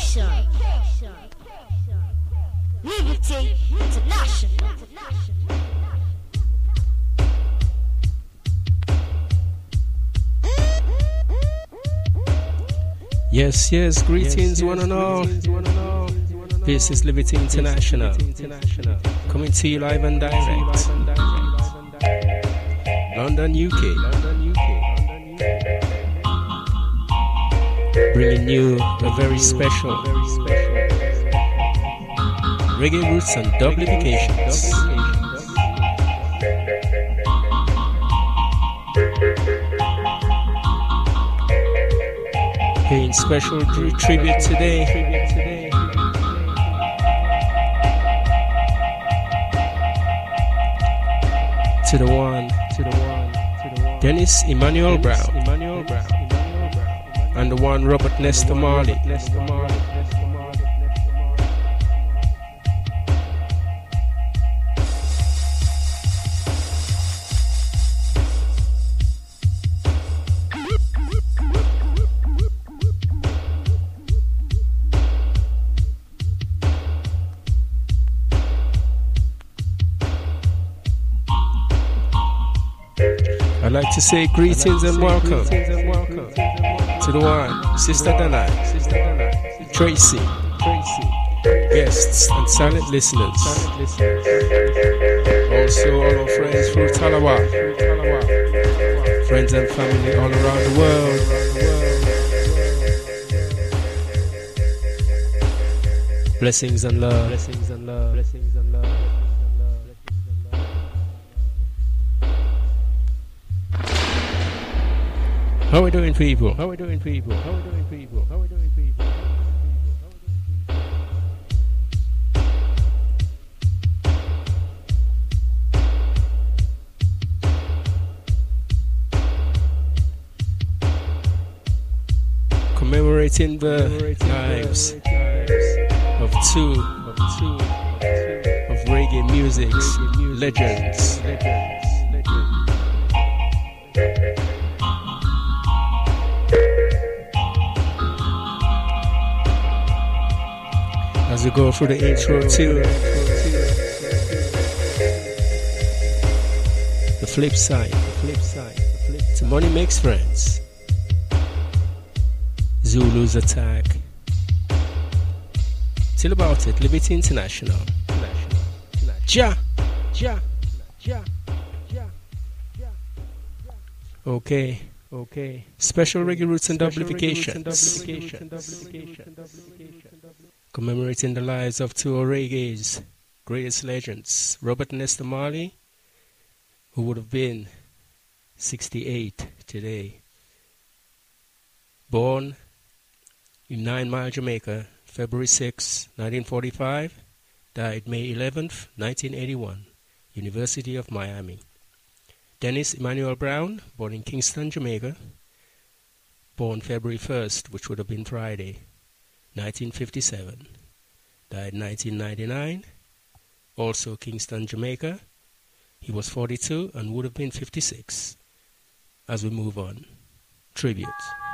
Liberty International. Yes, yes, greetings one and all. This is Liberty International, coming to you live and direct. London, UK. Bringing you a very special reggae roots and duplications. Paying special tribute today to the one, Dennis Emmanuel Brown, and the one Robert Nesta Marley. I'd like to say greetings and welcome to the one, Sister Dana, Tracy, guests and silent listeners. Also all our friends from Talawa, friends and family all around the world. Blessings and love. How we doing, people? Commemorating the lives of two of reggae music's legends. As we go through the intro to the flip side, to Money Makes Friends, Zulu's Attack, till about it, Liberty International, Ja. Okay. Special reggae roots and duplications. Commemorating the lives of two of reggae's greatest legends, Robert Nesta Marley, who would have been 68 today. Born in 9 Mile, Jamaica, February 6, 1945, died May 11th, 1981, University of Miami. Dennis Emmanuel Brown, born in Kingston, Jamaica, born February 1st, which would have been Friday, 1957, died 1999, also Kingston, Jamaica. He was 42 and would have been 56. As we move on, tribute.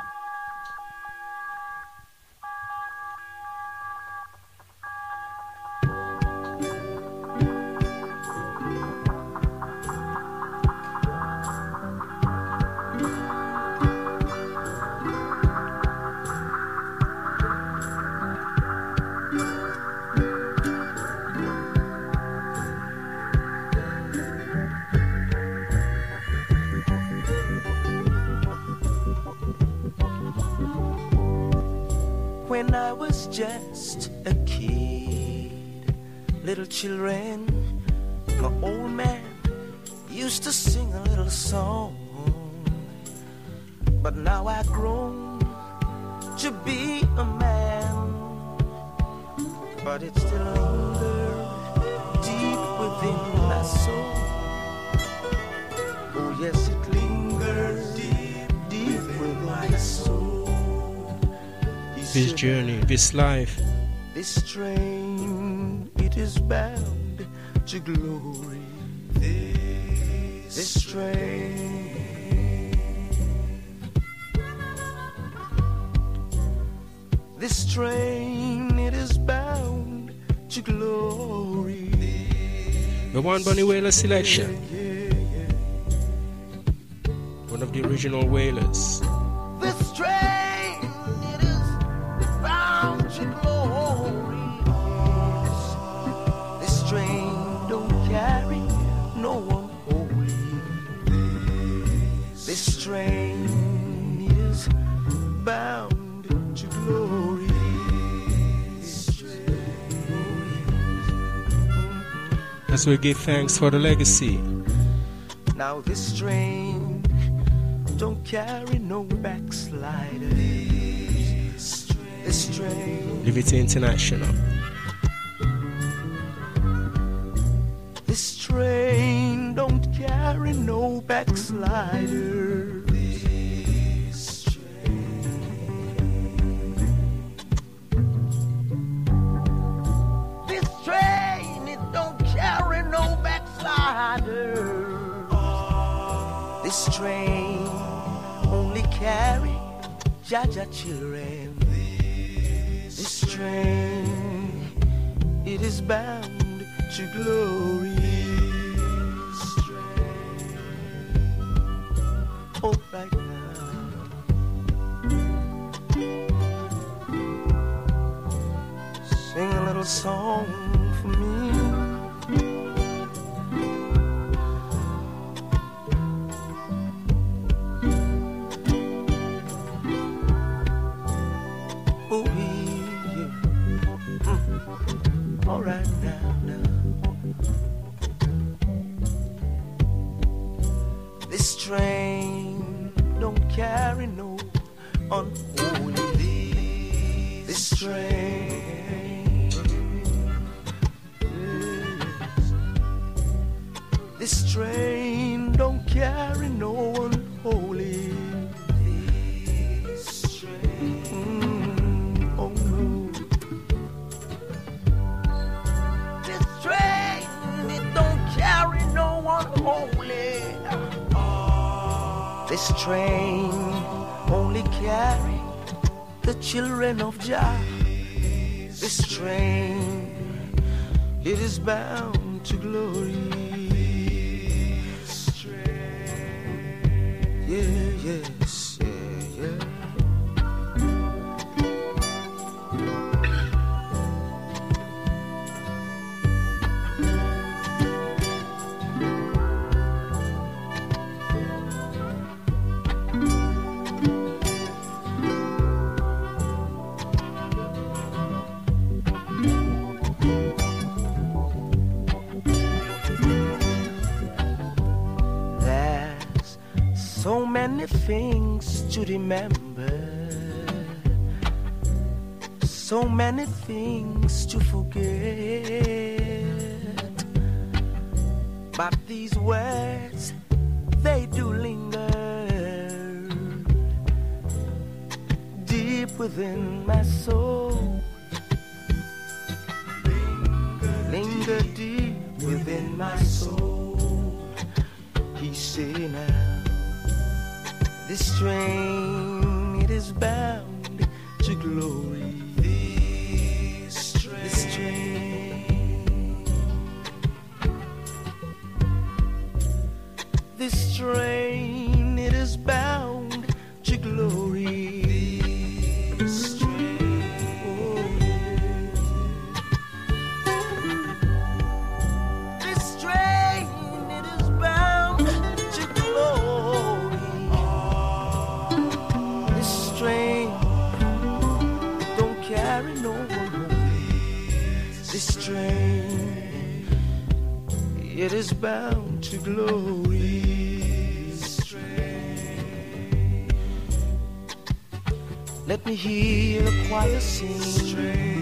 When I was just a kid, little children, my old man used to sing a little song. But now I've grown to be a man, but it still lingers deep within my soul. Oh yes, it lingers deep within my soul. This journey, this life, this train, it is bound to glory. This train, This train, it is bound to glory. The One Bunny Wailer selection. One of the original Wailers. This train, it is bound to glory. This train don't carry no one holy. This train is bound to glory. As we give thanks for the legacy. Now this train don't carry no backsliders. This train, Liberty International. this train don't carry no backsliders. This train, it don't carry no backsliders. This train only carry Jaja children. This train, it is bound to glory. Oh, right now, sing a little song for me. Oh, yeah. All right now. This train don't carry no unholy. This train, yes. This train don't carry no unholy. This train, oh no. This train, it don't carry no unholy. This train only carry the children of Jah. This train, it is bound to glory. This train, yeah, yes, yeah. So many things to remember, so many things to forget. But these words, they do linger deep within my soul. Linger deep within my soul. He said now, this train, it is bound to glory. This train, this train, it is bound to glory. This train, oh yeah. This train, it is bound to glory. Train don't carry no one home. This train, it is bound to glory. This train, let me hear the choir sing. This train,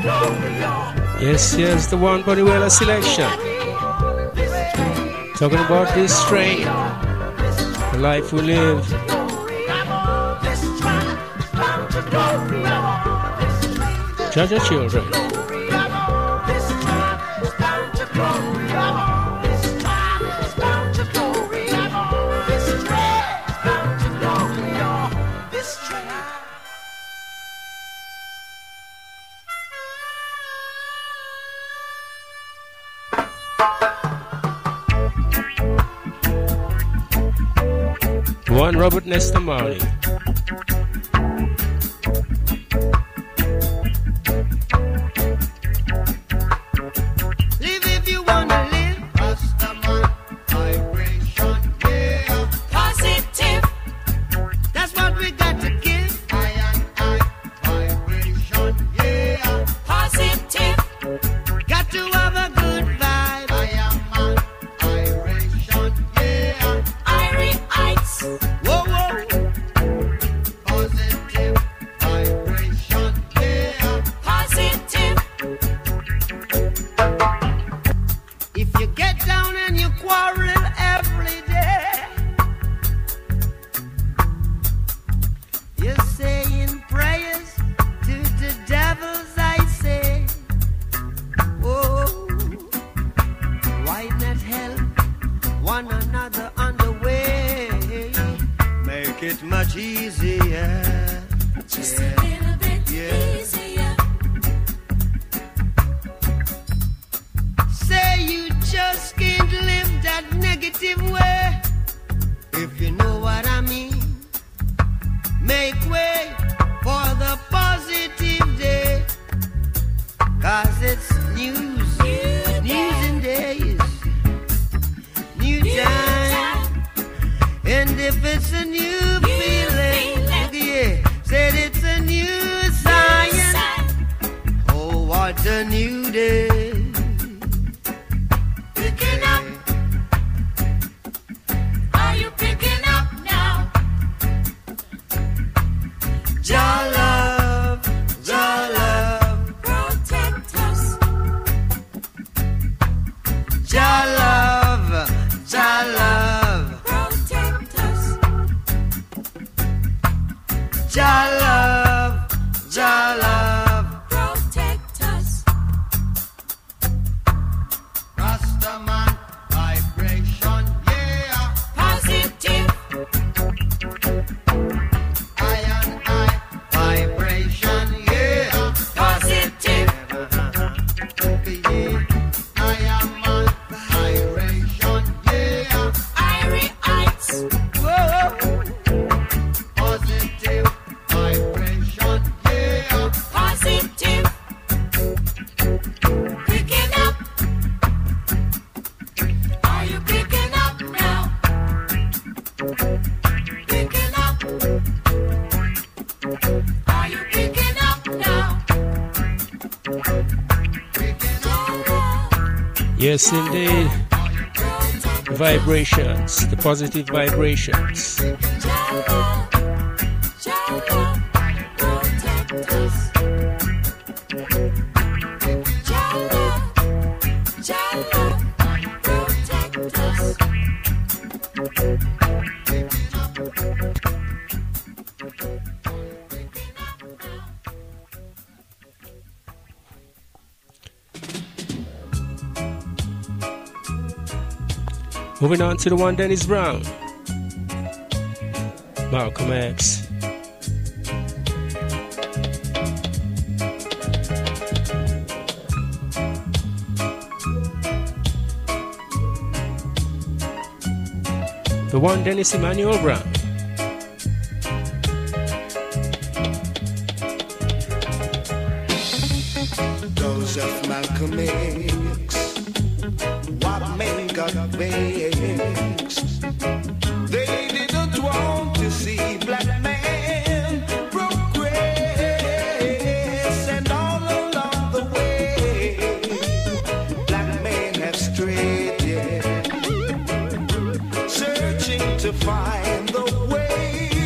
Yes, yes, the one Bonnie Wailer selection. Talking about this strain, the life we live. Judge your children. One Robert Nesta Marley. Live if you wanna live. Rastaman vibration, yeah. Positive. That's what we got to give. I vibration, yeah. Positive. Got to have a good vibe. I am on vibration, yeah. Irie Heights. Whoa, whoa. Positive vibration, yeah. Positive. If you get down and you quarrel every day, you're saying prayers to the devils, I say. Oh, why not help one another on the way? Make it much easier. Just a little bit easier. Say you just can't live that negative way. If you know what I mean, make way for the positive day. 'Cause it's news and days, new time. And if it's a new feeling, yeah, said it's a new science. Oh, what a new day. Picking up. Are you picking up now? Jah love, Protect us. Jah love, Protect us. Jah love, Protect us. Rastaman vibration, yeah. Positive. Iron eye vibration, yeah. Positive. I am on vibration, yeah. Irie Heights. Whoa. Positive vibration, yeah. Positive. Picking up. Are you picking up now? Picking up. Are you picking up now? Yes, indeed. The vibrations, the positive vibrations. Moving on to the one Dennis Brown, Malcolm X. The one Dennis Emmanuel Brown. Those of Malcolm X, what men got vexed. They didn't want to see black men progress, and all along the way, black men have strayed, yeah, searching to find the way.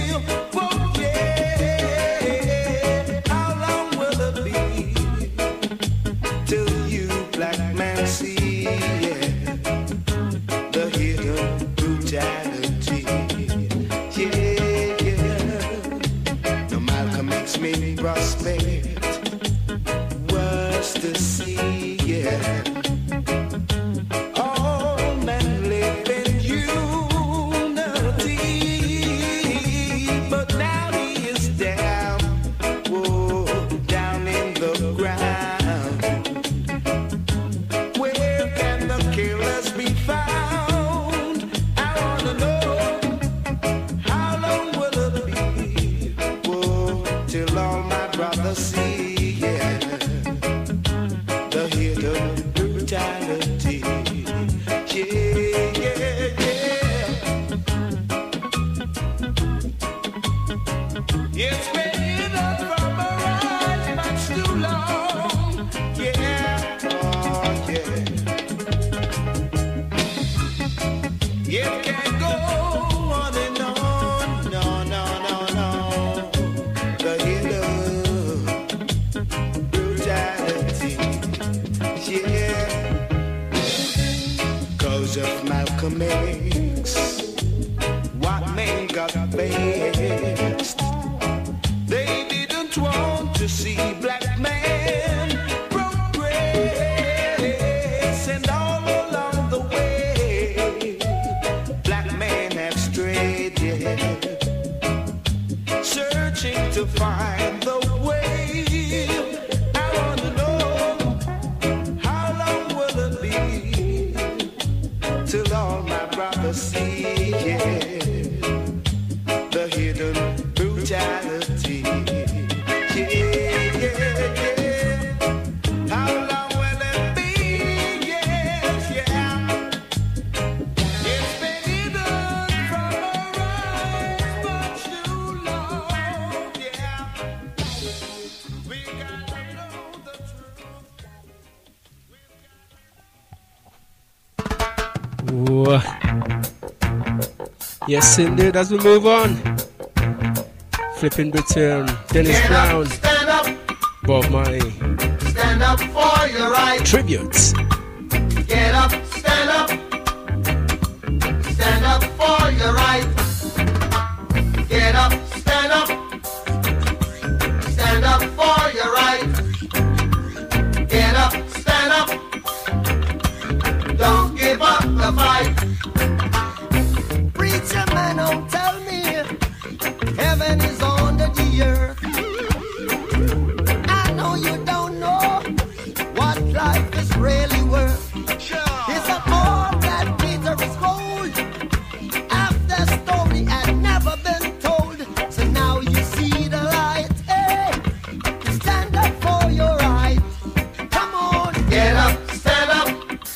Oh, yeah, how long will it be prospect was to see, yeah. All men live in unity, but now he is down, whoa, down in the ground. Where can the killers be found? I wanna know, how long will it be, whoa, till all my brothers see, yeah, the hidden brutality, yeah, yeah, yeah. It's been hidden from our eyes much too long, yeah, oh yeah. It can't go on and on, no, no, no, no. The hidden brutality, yeah. 'Cause of Malcolm X, what men got best. They didn't want to see black men progress, and all along the way, black men have strayed, yeah, searching to find the way. I wanna know, how long will it be till all my brothers see, yeah, the hidden brutality, yeah, yeah, yeah. How long will it be? Yes, yeah. It's been hidden from our eyes much too long, yeah. We gotta know the truth. Ooh. Yes, indeed, as we move on. Flipping return, Dennis Brown, Stand up, Bob Marley, stand up for your right. tributes. Get up, stand up. Stand up for your right. Get up, stand up. Stand up for your right. Get up, stand up. Don't give up the fight. Preacher man, don't tell me heaven is under the earth. I know you don't know what life is really worth. Is that all that Peter is gold? After story had never been told. So now you see the light. Hey, stand up for your right. Come on, get up, stand up.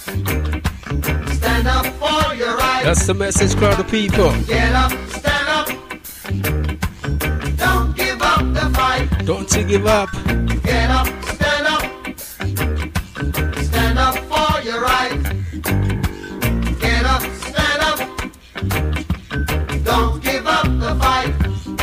Stand up for your right. That's the message, crowd of people. Get up, stand up. Don't give up the fight. Don't you give up. Get up, stand up. Stand up for your right. Get up, stand up. Don't give up the fight.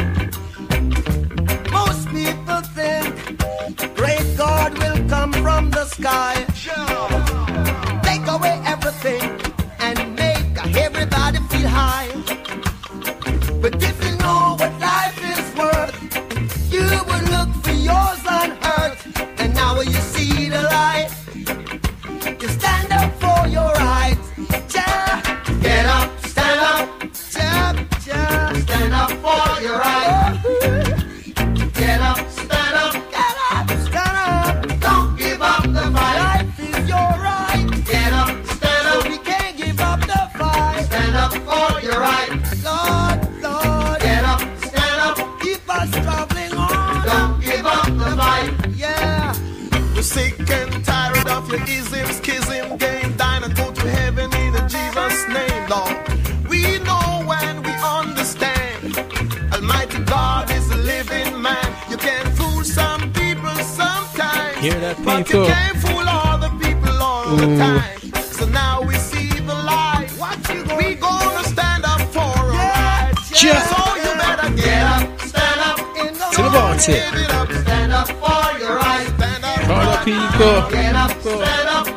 Most people think great God will come from the sky. Take away everything and make everybody feel high. But if you know what life is worth, you would look for yours on earth. And now you see the light. You stand up for your rights. Yeah. Get up, stand up. Yeah, yeah. Stand up for your rights. Get up, stand up. Get up, stand up. Don't give up the fight. Life is your right. Get up, stand up. So we can't give up the fight. Stand up for your right. Lord, Lord. Get up, stand up. Keep us traveling on. Don't give up the fight. Yeah. We're sick and tired of your ism, schism, game, dine and go to heaven in Jesus' name, Lord. We know and we understand. Almighty God is a living man. You can fool some people sometimes, Hear that, but you people? can't fool all the people all the Ooh. time. So now we see the light. We gonna stand up for a right. Yeah. So you better Get up, stand up. To the ball, give it up. Stand up for your right. Stand up. Crowd of people. Get up, stand up.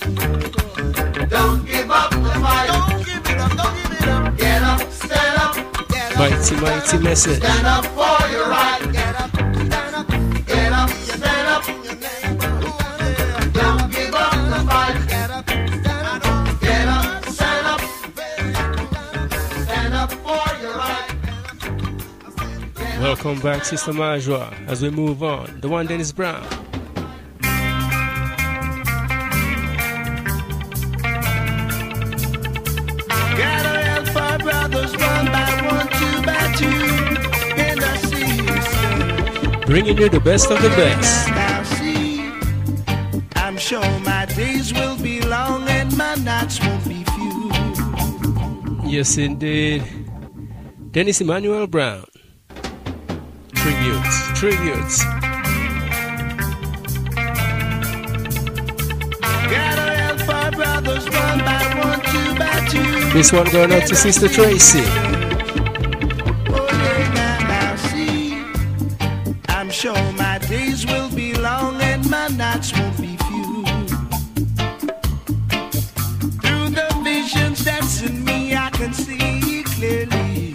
Don't give up the fight. Don't give it up. Don't give it up. Get up, stand up. Mighty, mighty message. Stand up for your right. Get up, stand up. Welcome back, Sister Majwa, as we move on. The one Dennis Brown. Gotta help our brothers one by one, two by two, in the sea. Bringing you the best of the best. Now see, I'm sure my days will be long and my nights won't be few. Yes, indeed. Dennis Emmanuel Brown. Tributes. Gotta help our brothers one by one, two by two. This one going out to Sister Tracy. Oh yeah, now see, I'm sure my days will be long and my nights won't be few. Through the visions that's in me, I can see clearly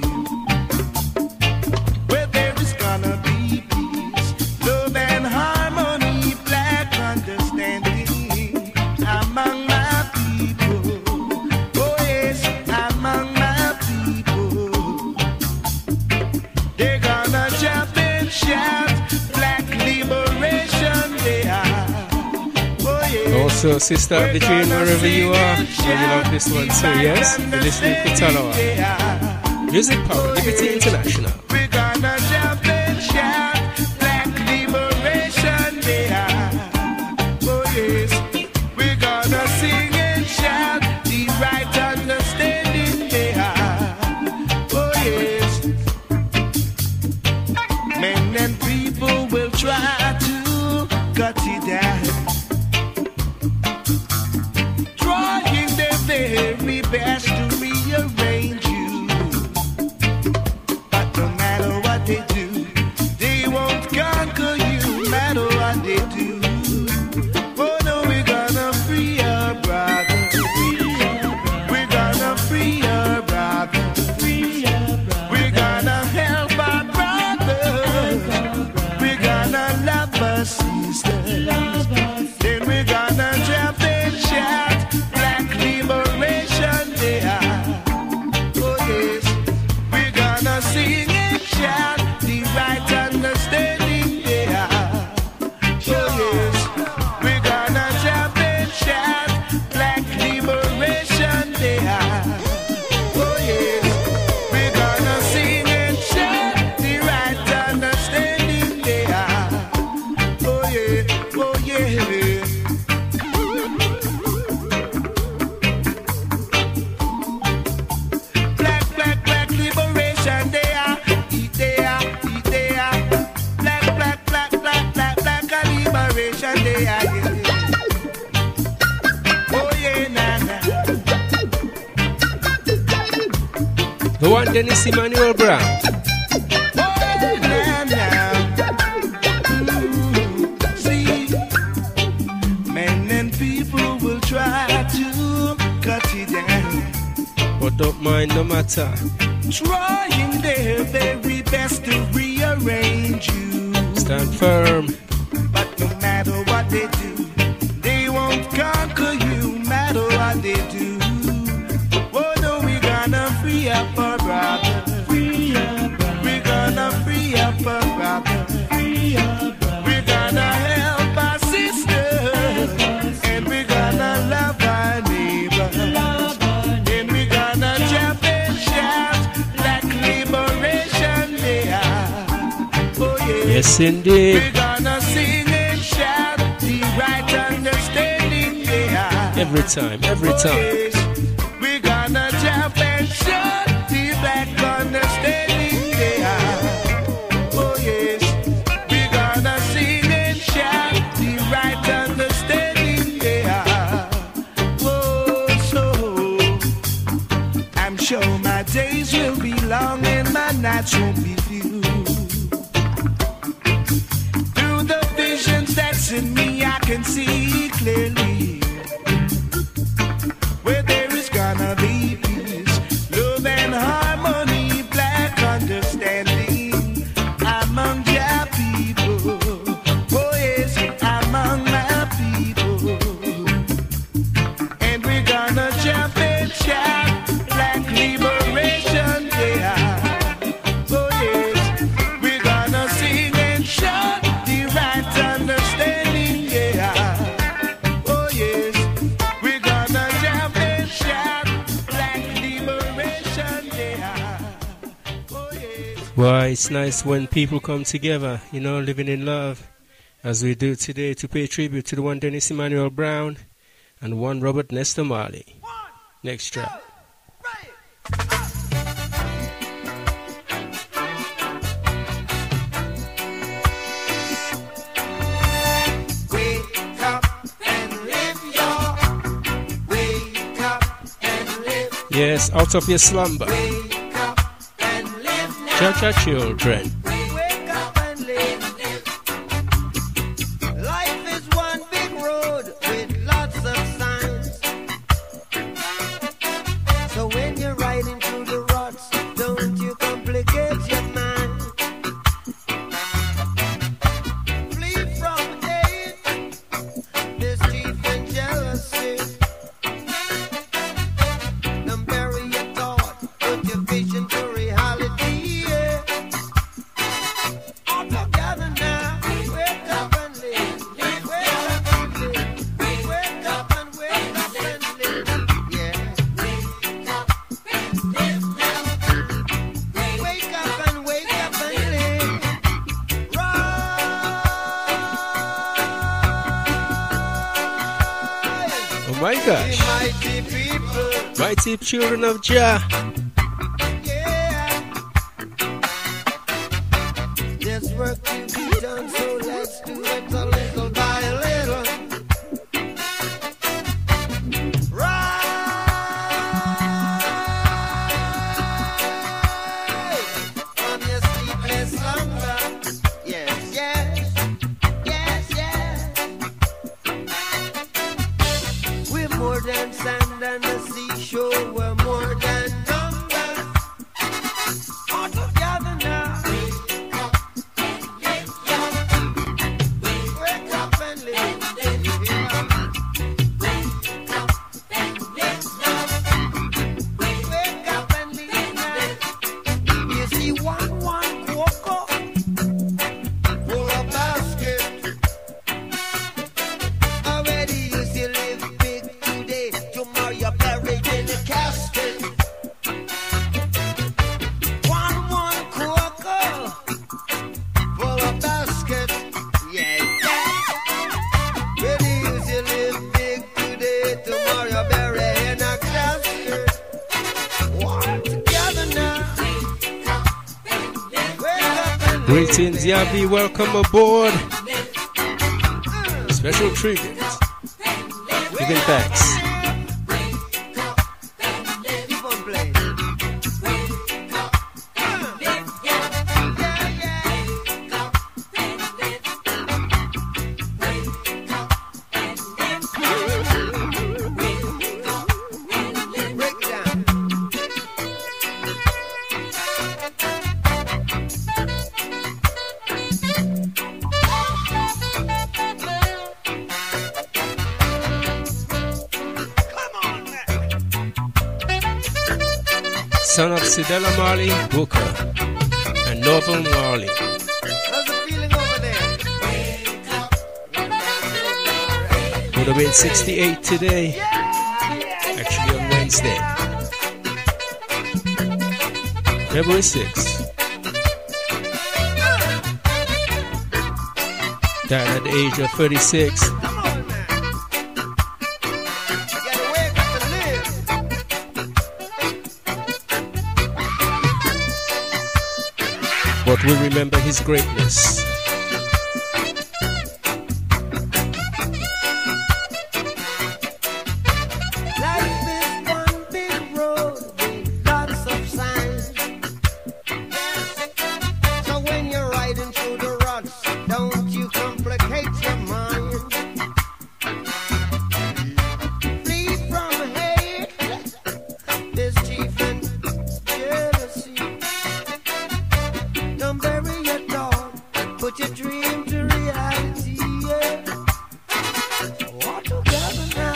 where there is gonna be peace, love and harmony, black understanding among my people. Oh yes, among my people. They're gonna jump and shout, black liberation they are. Oh yes. Also, Sister of the Dream, wherever you are, you love this one too, yes? You're listening to Talawa. Music Power, Liberty International. We're gonna jump and shout, black liberation they are. Oh yes, we're gonna sing and shout, the right understanding they are. Oh yes, men and people will try to cut it down, trying their very best to rearrange you. But no matter what they do, they won't conquer you, matter what they do. Oh no, we're gonna free our brother. We're gonna free our brother. We're gonna help our brother. We're gonna love our sisters. Then we're gonna jump and shout, black liberation they are. Oh yes, we're gonna sing and shout, the right understanding they are. Oh yes, we're gonna jump and shout, black liberation they are. Oh yes, we're gonna sing and shout, the right understanding they are. Oh yeah, oh yeah. Black, black, black liberation they are. They are. Black, black, black, black, black, black liberation they are. Oh yeah, nah, nah. The one Dennis Emmanuel Brown. Oh nah, nah. See, men and people will try to cut it down, But don't mind no matter. trying their very best to rearrange you. Stand firm. But no matter what they do, they won't conquer you, matter what they do. Oh no, we're gonna free up our brother. We're gonna free up our brother. We're gonna help our sisters. And we're gonna love our neighbor. And we're gonna jump and shout, black liberation they are. Oh yeah. Yes, indeed. We're gonna sing and shout, the right understanding they are. Every time. Oh, yes. We're gonna jump and shout, the black understanding they are. Oh yes, we're gonna sing and shout, the right understanding they are. Oh, so I'm sure my days will be long and my nights won't be few. Through the visions that's in me, I can see clearly where there is gonna be peace, love and harmony, black understanding among your people. Oh yes, among my people. And we're gonna jump and shout, black liberation, yeah. Oh yes, we're Why, it's nice when people come together, living in love, as we do today, to pay tribute to the one Dennis Emmanuel Brown and one Robert Nesta Marley. Next track. Yes, out of your slumber. Cha-cha children. Wake up and live. Life is one big road with lots of signs. So when you're riding through the ruts, don't you complicate your mind. Flee from hate, mischief and jealousy. Don't bury your thought, put your vision to reality. All together now, wake up and live. Wake up and live. Wake up and wake up and live. Yeah. Wake up and wake up and live. Rise. Oh my gosh. Mighty people. Mighty children of Jah. Yeah. There's work to be done, so let's do it a little by little. Rise from your sleepless slumber. Yes, yes, yes, yes. We're more than sand and the seashore. We're more than numbers. All together now. Wake up and live. Wake up and live now. You see one cocoa full of basket. Already you still live big today. Tomorrow you're buried in a casket. One cocoa full of basket. Yeah, yeah. Already you still live big today. Tomorrow you're buried in a casket. One together now. Wake up and Greetings, Yabi. Welcome aboard. Special tribute. Giving thanks. keep on playing. Break down. Son of Sidella Marley, Booker, and Norval Marley. How's the feeling over there? Would have been 68 today. Actually on Wednesday. February 6th. Died at the age of 36. Come on, man. You gotta wake up and live. But we remember his greatness. Life is one big road with lots of signs. So when you're riding through the ruts, don't you complicate your mind. Flee from hate, mischief and jealousy. Don't bury your dog, put your dream to reality. Yeah. All together now.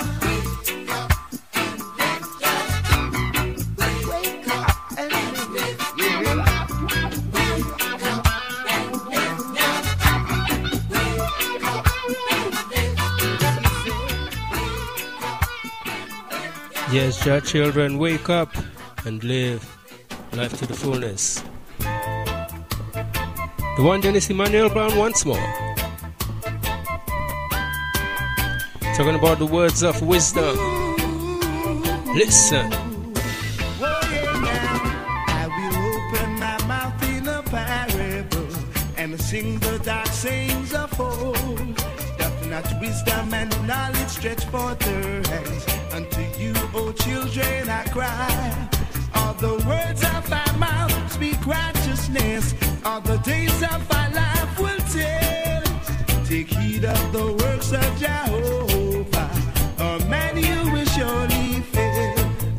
Wake up and live. Yes, Jah children, wake up and live life to the fullness. The one Dennis Emmanuel Brown once more. Talking about the words of wisdom. Listen. I will open my mouth in a parable and sing the dark sayings of old. Doth not wisdom and knowledge stretch forth their hands? Unto you, O children, I cry. All the words of my mouth speak righteousness. All the days of my life will tell. Take heed of the works of Jehovah, or man you will surely fail.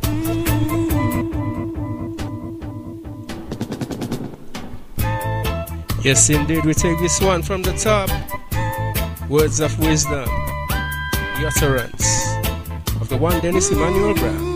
Yes, indeed, we take this one from the top. Words of wisdom, the utterance of the one Dennis Emmanuel Brown.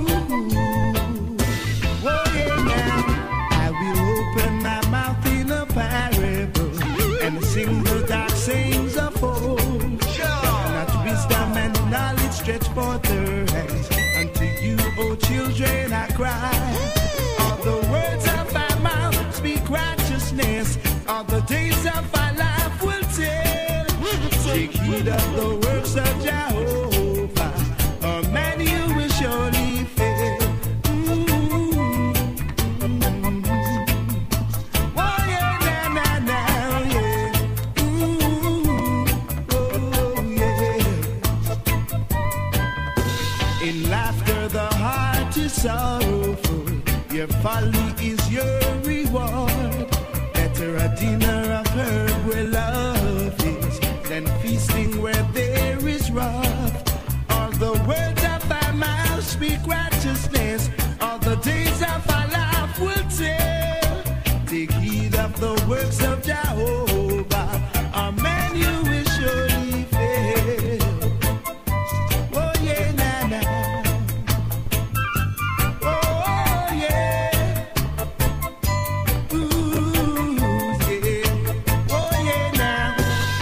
I will open my mouth in a parable and sing the dark sayings of old. Not wisdom and knowledge stretch forth their hands. Unto you, O children, I cry. All the words of my mouth speak righteousness. All the days of my life will tell. Take heed of the works of Jehovah, or man you will surely fail. Oh yeah, now, yeah. Oh yeah. In laughter the heart is sorrowful. Your folly is your reward. Better a dinner of herb where love is than feasting where there is wrath. All the words of thy mouth speak righteousness. All the days of our life will tell. Take heed of the works of Jehovah, or man you will surely fail. Oh yeah, nah, nah. Oh yeah. Ooh, yeah. Oh yeah, now.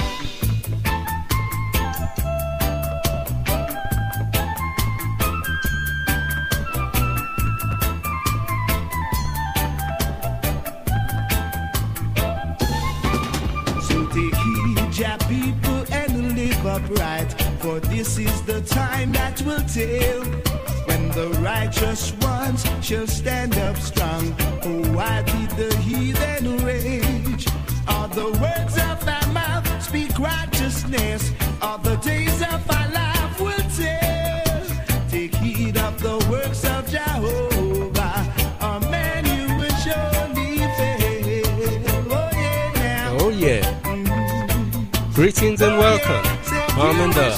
So take heed, ya people, and live upright, for this is the time that will tell, when the righteous ones shall stand up strong. Oh, why did the heathen rage? All the words of thy mouth speak righteousness. All the days of our life will tell. Take heed of the works of Jehovah, or man you will surely fail. Oh yeah, now. Oh yeah. Greetings and welcome. Mom and dad.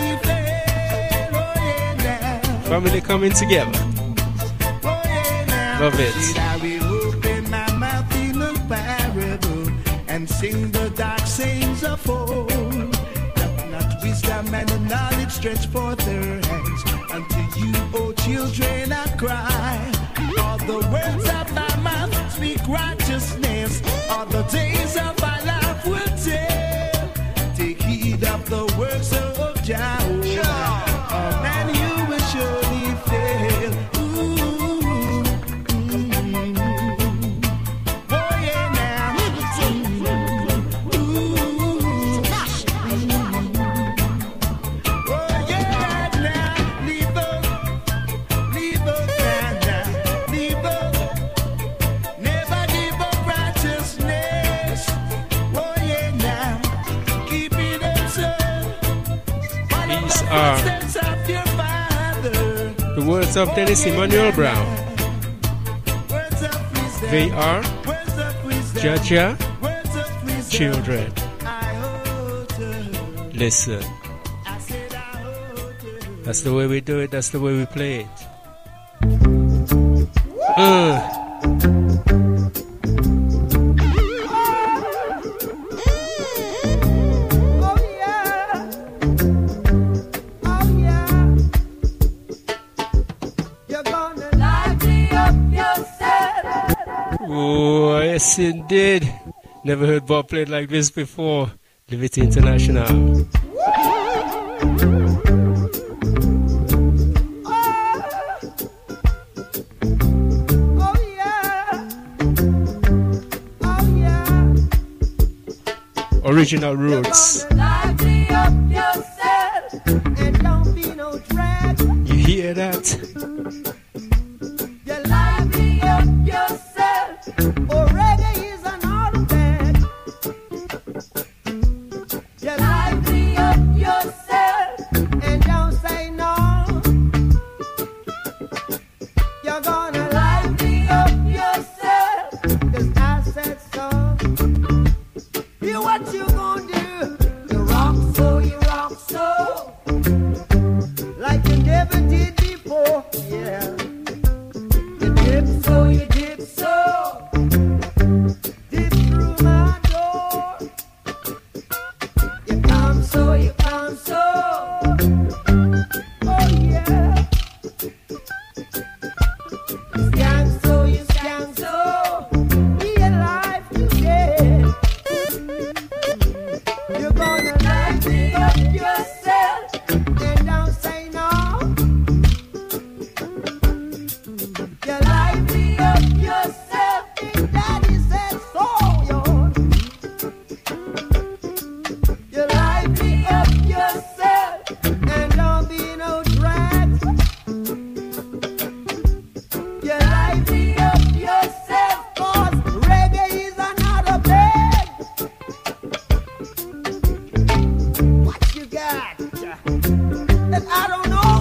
Family coming together. Love it. I will open my mouth in a parable and sing the dark sayings of old. Not wisdom and the knowledge stretch forth their hands. Unto you, O children, I cry. All the words of my mouth speak righteousness. All the days of my life will tell. Take heed of the works of Jehovah, or man you will surely fail. Oh yeah, now. Oh yeah, now. Leave up, now. Leave up. Never give up righteousness. Oh yeah, now. Keep it up, son. These are the words of Dennis Emmanuel Brown. They are Jaja children. Listen. That's the way we do it. That's the way we play it. Oh, yes indeed. Never heard Bob played like this before. Liberty International. Original roots. Lively up yourself and don't be no drag. You hear that? You lively up yourself. Oh, reggae is an automatic. You lively up yourself and don't say no. You're gonna lively up yourself 'cause I said so. You what you gonna do? You rock so, like you never did before. Yeah. You dip so, dip through my door. You come so, oh yeah. You skank so, be alive today. You're gonna lively up yourself and don't say no. You lively up yourself, Big Daddy said so, yo. You lively up yourself and don't be no drag. You lively up yourself 'cause reggae is another bag. What you got? And I don't know.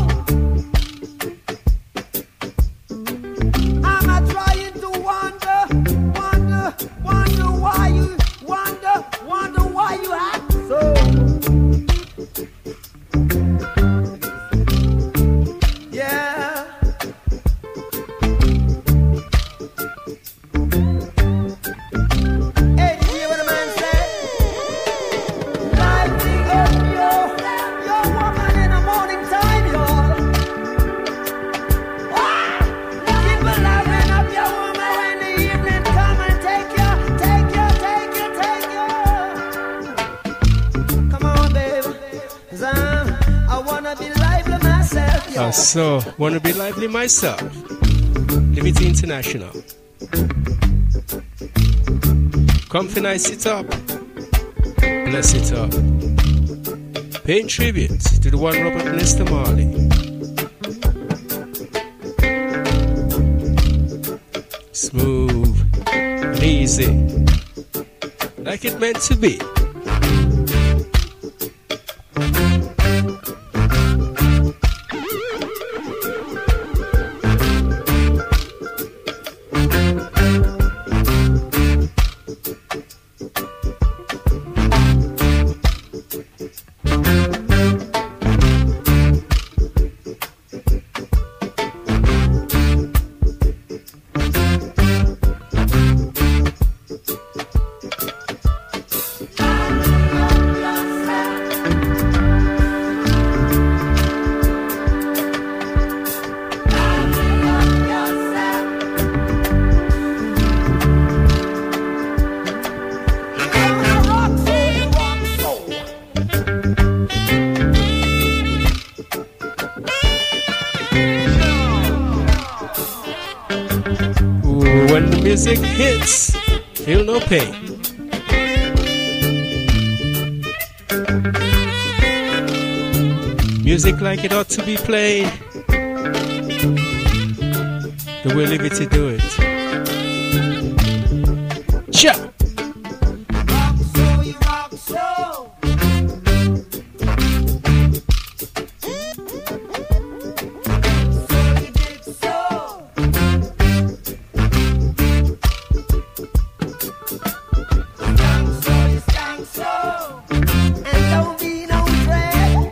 I'm not trying to wonder why you act so. Yeah. Hey, did you hear what the man said? Lively up your woman in the morning time, y'all. Keep living up your woman when the evening come and take you. Come on, baby. 'Cause I wanna be lively myself, y'all. So, wanna be lively myself. Liberty International. Comfy nice, sit up. Bless it up. Paying tribute to the one Robert Nesta Marley. Smooth and easy. Like it meant to be. When the music hits, feel no pain. Music like it ought to be played, the way Liberty do it. Cha! Rock so, you rock so. So you did so. Skank so, and don't be no drag.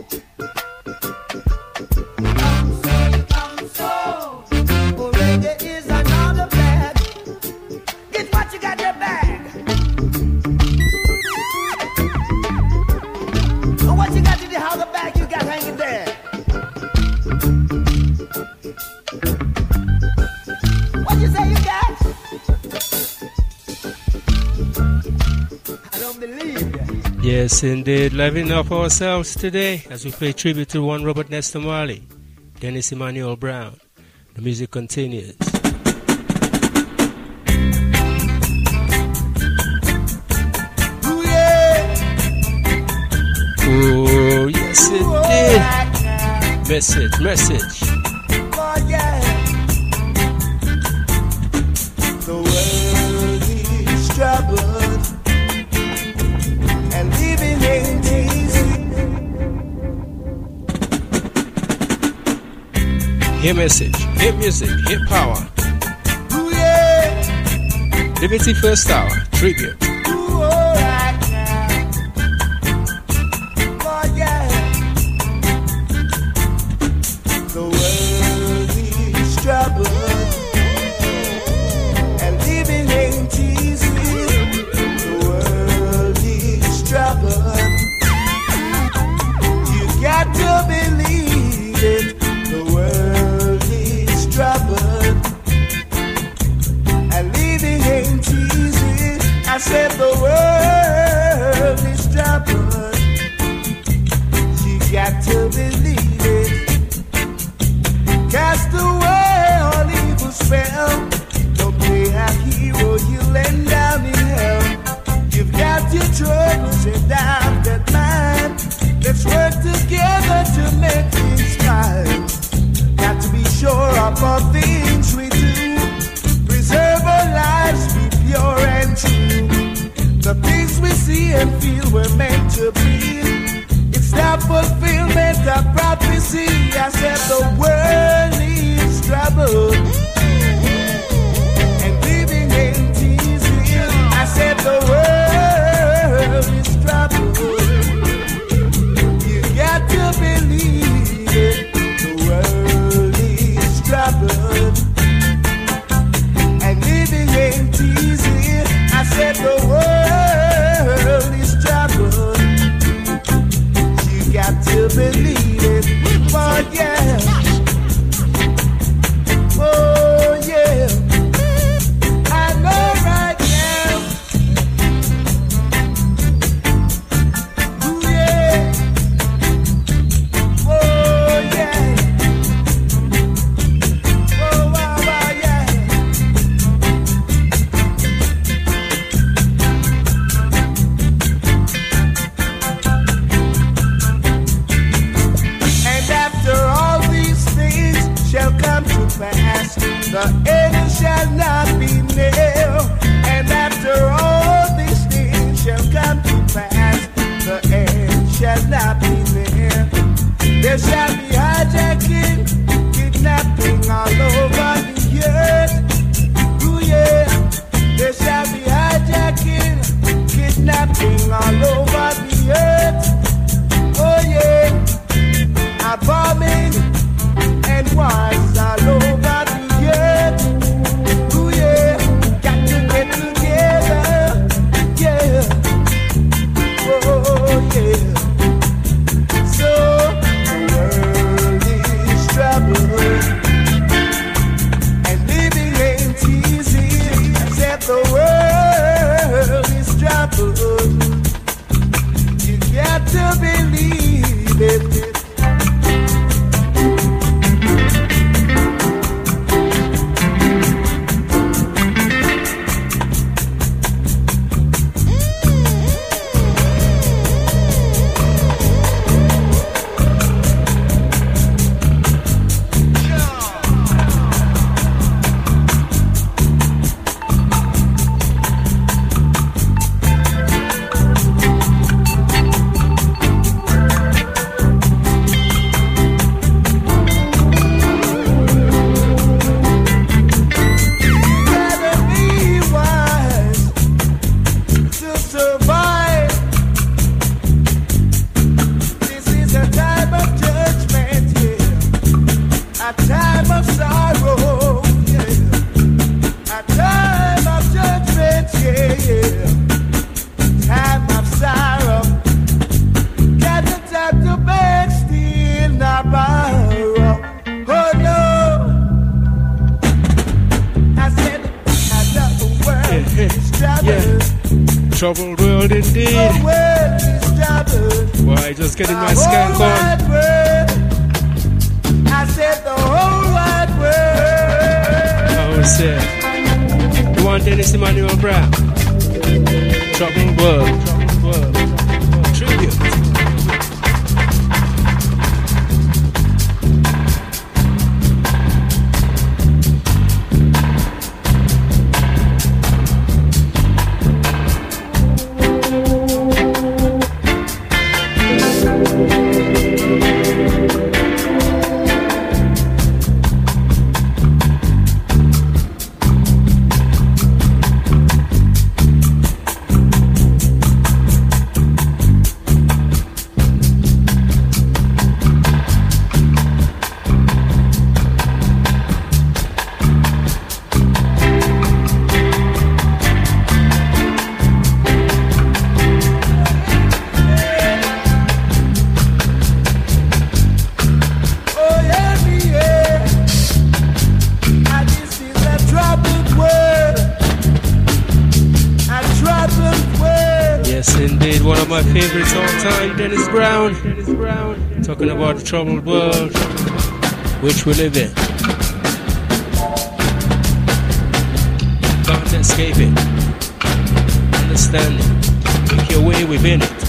Come so, for reggae is another bag. Get what you got in your bag. And what you got in the other bag you got hanging there? What you say you got? I don't believe you. Yes, indeed, living up ourselves today as we pay tribute to one Robert Nesta Marley, Dennis Emmanuel Brown. The music continues. Ooh, yeah. Message. Oh yeah. The world is troubled and living ain't easy. Hear message, hear music, hear power. Ooh yeah. Liberty First Hour, tribute. Ooh, all right now. Oh yeah. The world is troubled and living ain't easy. The world is troubled. You got to believe it. The world is troubled and living ain't easy. I said the world is troubled. You got to believe it. Cast away all evil spell. Don't play a hero, you'll end down in hell. You've got your troubles and doubt that mind. Let's work together to make things fine. Got to be sure of all things we do. Preserve our lives, be pure and true. The things we see and feel were meant to be. It's the fulfillment of prophecy. I said the world needs trouble and living ain't easy. I said the world is trouble. You got to believe it. The world is trouble and living ain't easy. I said the world is trouble. You got to believe it. Oh yeah. Oh yeah. I know right now. Ooh yeah. Oh yeah. Oh wow, wow, yeah. And after all these things shall come to pass, the end shall not be near. And after all these things shall come to pass, the end shall not be near. There shall be hijacking, kidnapping all over the earth. Ooh yeah. There shall be hijacking, kidnapping all over the earth. Oh yeah. A bombing and wars all over the earth. Ooh yeah, got to get together, yeah. Oh yeah. So the world is troubled and living ain't easy. I said the world is troubled. You got to believe it. Troubled world indeed. Why, just getting my skank on. I said the whole wide world. I was said. You want Dennis Emmanuel Brown? Troubled world. Tribute. Indeed, one of my favorites all time, Dennis Brown. Talking about the troubled world which we live in. Can't escape it. Understand it. Make your way within it.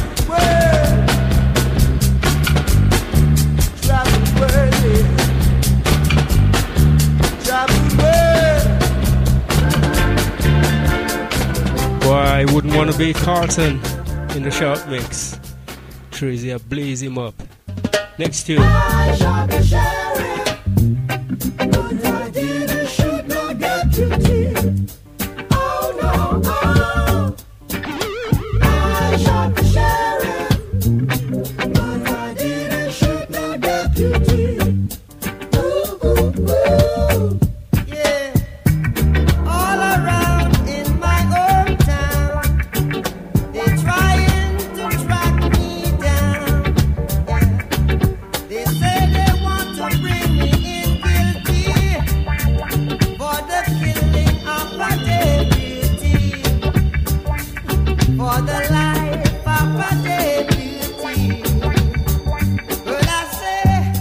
Boy, I wouldn't want to be Carlton in the short mix. Tracy, I blaze him up. Next tune. I shot the sheriff, but I didn't shoot no deputy. Oh no, oh. I shot the sheriff, but I didn't shoot no deputy. Ooh, ooh, ooh. Yeah, all around in my hometown, they're trying to track me down. Yeah. They say they want to bring me in guilty for the killing of a deputy, for the life of a deputy. But I say,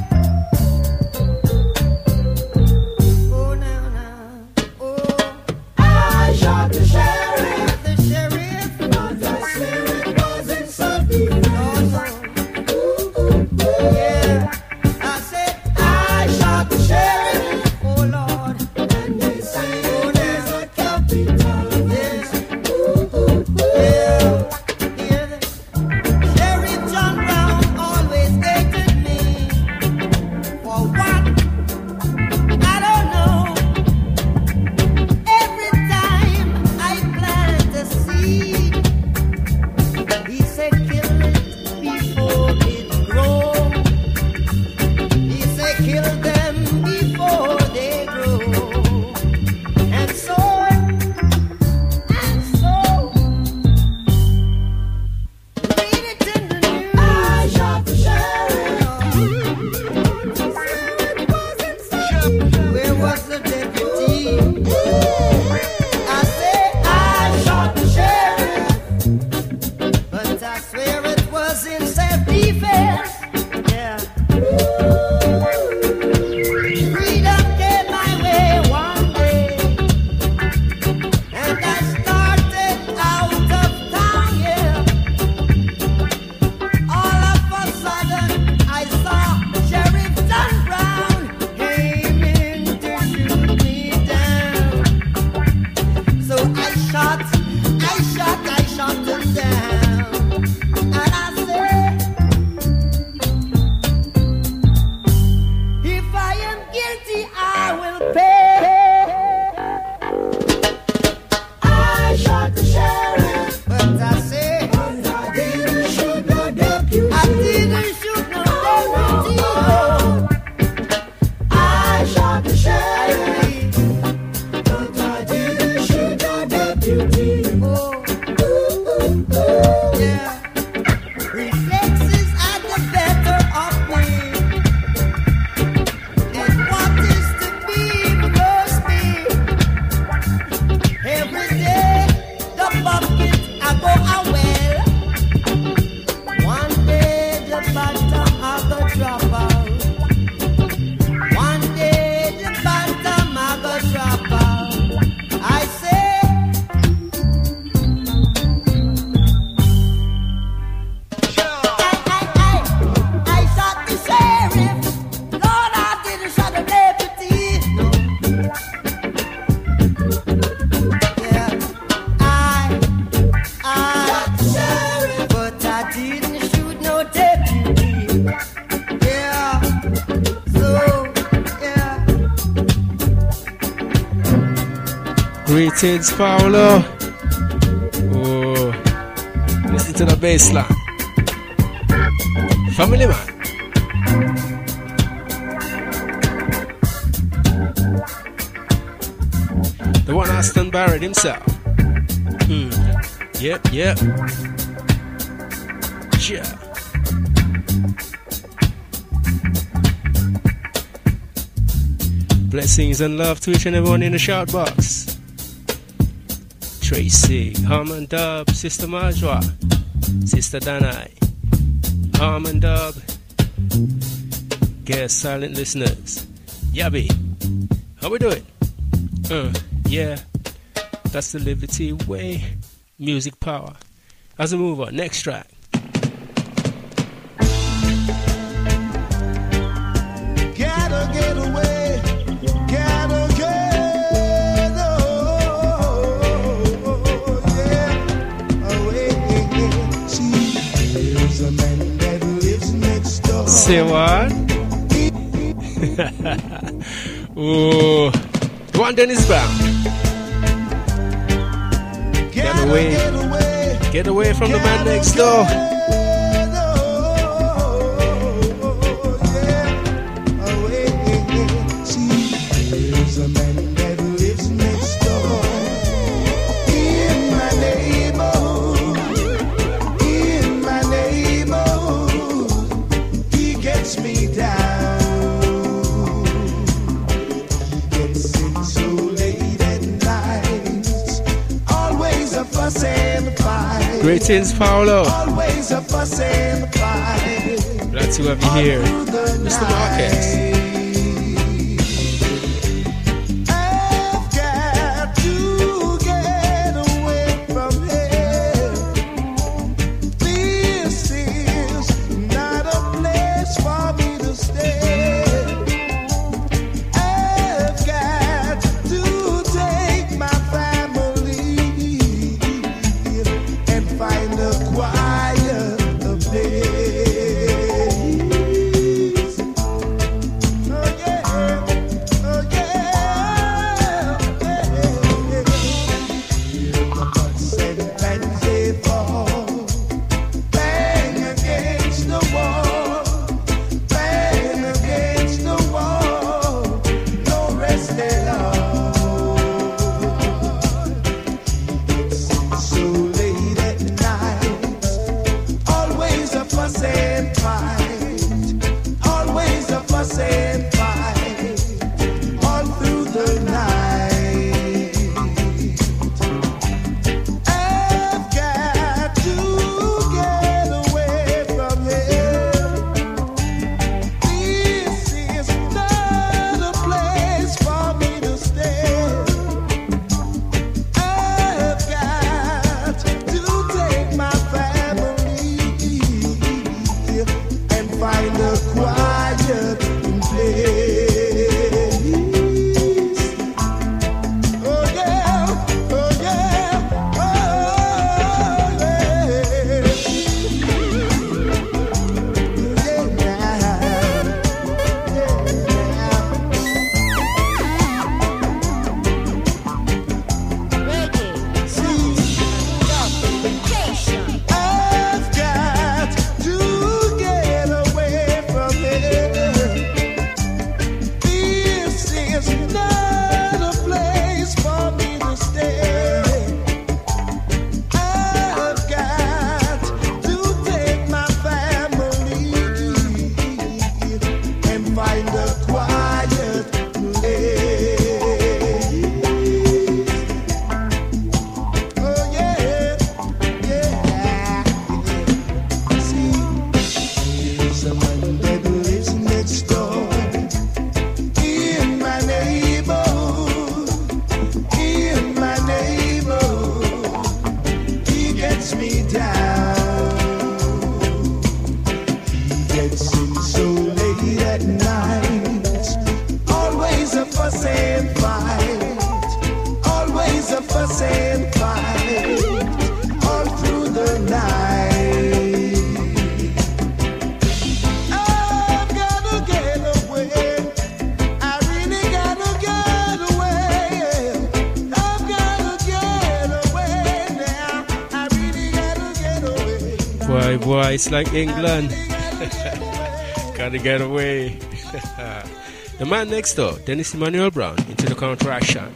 oh now, oh, I shot the sheriff, the sheriff, but I swear it wasn't self-defense. yeah. I said, I shot the sheriff, oh Lord, and they say it is a capital. yes, Yeah. hear this. Sheriff John Brown always hated me. For what? I don't know. Every time I plant a seed, he said kill it before it grows. He said kill them before they grow. And so, read it in the news. I shot the sheriff, swear it wasn't self-defense. Where was the deputy? I say I shot the sheriff, but I swear it was in self-defense. Yeah. Freedom came my way one day, and I started out of town. Yeah. All of a sudden, I saw Sheriff John Brown aiming to shoot me down. So I shot him down. And I said, if I am guilty, I will pay. I shot the sheriff, But I say, but I didn't shoot no deputy. I didn't shoot no deputy. No. I shot the I sheriff, did. but I didn't shoot no deputy. Oh, yeah. Reflexes are the better of me. And what is to be must be. Every day, the bucket I go a well. One day, the bottom I go drop out. One day, the bottom I go drop out. I say, I shot the sheriff. Lord, I didn't shot the deputy. Yeah, I Shot the sheriff, but I didn't shoot no deputy. Yeah, so yeah. Greetings, Paolo. Oh, listen to the bass line. Family man. The one Aston Barrett himself. Yep. Yeah. Blessings and love to each and everyone in the shout box. Tracy, Harmon Dub, Sister Majwa. Sister Danai, Arm and Dub, guest silent listeners, Yabby, how we doing? Yeah, that's the Liberty way, music power. As we move on, next track. Gotta get away, gotta get away. See, there's a man that lives next door. Say what? Oh, the one Dennis Brown. Get away, get away from the man next door. There's a man that lives next door in my neighborhood, he gets me down. He gets in so late at night, always a fuss and fight. Greetings, Paolo. Always a fuss and fight. Glad to have you here, Mr. Marquez. Boy, it's like England. Gotta get away. The man next door, Dennis Emmanuel Brown, into the counteraction.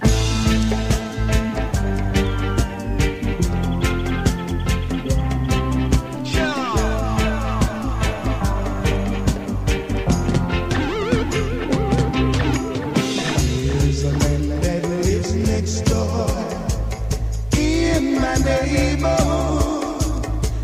There's a man that lives next door in my neighborhood.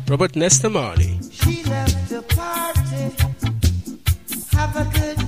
Robert Nesta Marley. She left the party. Have a good